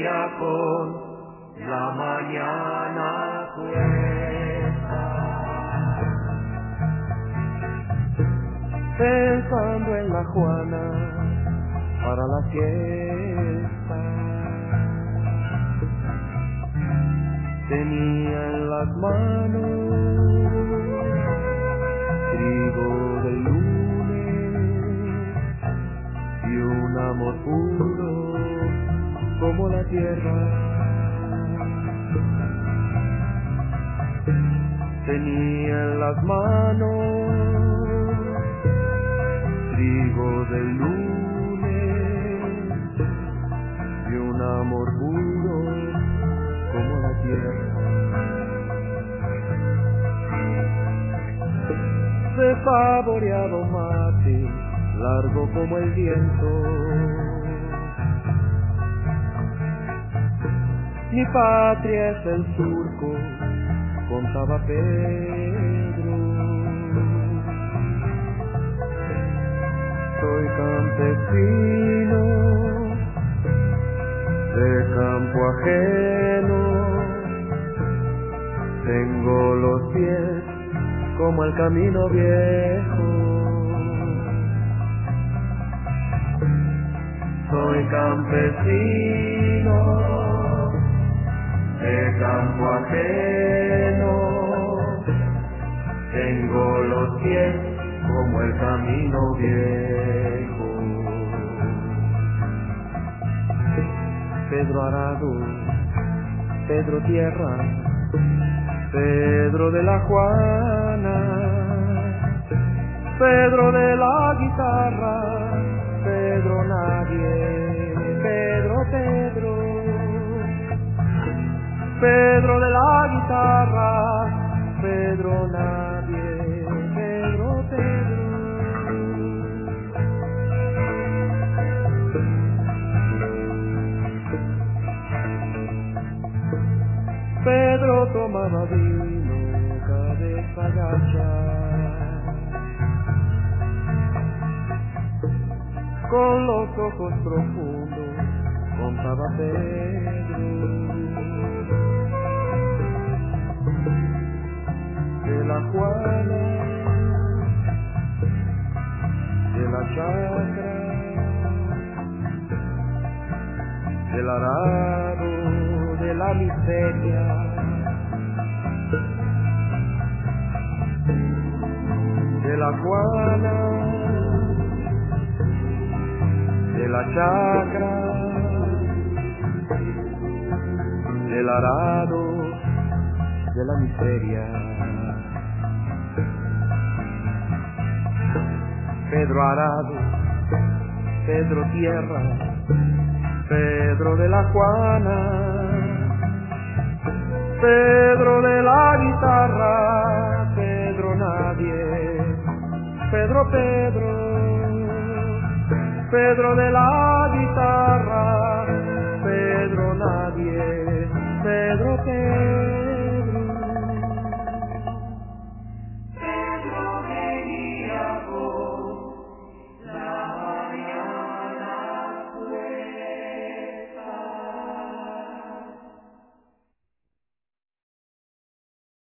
día con la mañana puesta, pensando en la Juana para la fiesta. Tenía en las manos trigo del lunes y un amor puro como la tierra. Tenía en las manos trigo del lunes y un amor puro como la tierra. De saboreado mate, largo como el viento, mi patria es el surco, contaba Pedro. Soy campesino de campo ajeno, tengo los pies como el camino viejo. soy campesino de campo ajeno, tengo los pies como el camino viejo. Pedro Arado, Pedro Tierra, Pedro de la Juana, Pedro de la guitarra, Pedro nadie, Pedro, Pedro, Pedro de la guitarra, Pedro nadie, Pedro, Pedro. Pedro tomaba vino, cabeza gacha, con los ojos profundos, contaba Pedro. De la Juana, de la chacra, del arado, de la miseria, de la Juana, de la chacra, del arado, de la miseria. Pedro Arado, Pedro Tierra, Pedro de la Juana, Pedro de la guitarra, Pedro nadie, Pedro, Pedro, Pedro de la guitarra, Pedro nadie, Pedro, Pedro.